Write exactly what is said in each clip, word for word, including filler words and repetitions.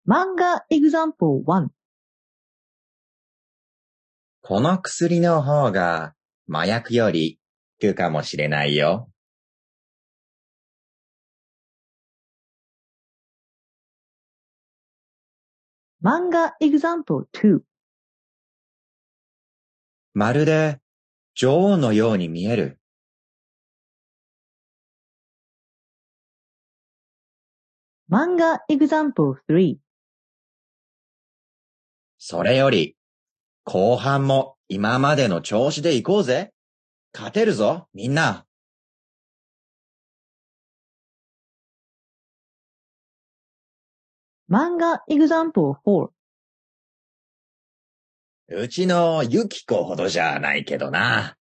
漫画 example ワン。 この薬の方が麻薬より効くかもしれないよ。 漫画 example ツー。 まるで女王のように見える。 漫画 example スリー。 それより、後半も今までの調子で行こうぜ。勝てるぞ、みんな。 漫画 example フォー。 うちのユキコほどじゃないけどな。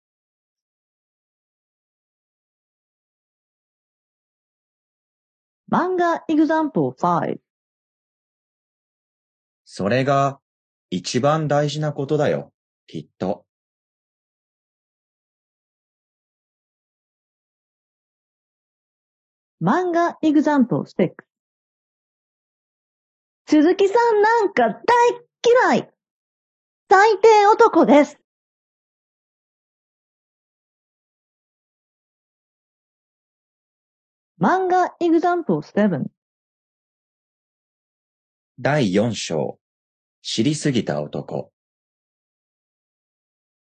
漫画 example ファイブ。 それが一番大事なことだよ、きっと。 漫画 example シックス。鈴木さんなんか大嫌い。最低男です。漫画 example セブン。 だいよん章、知りすぎた男。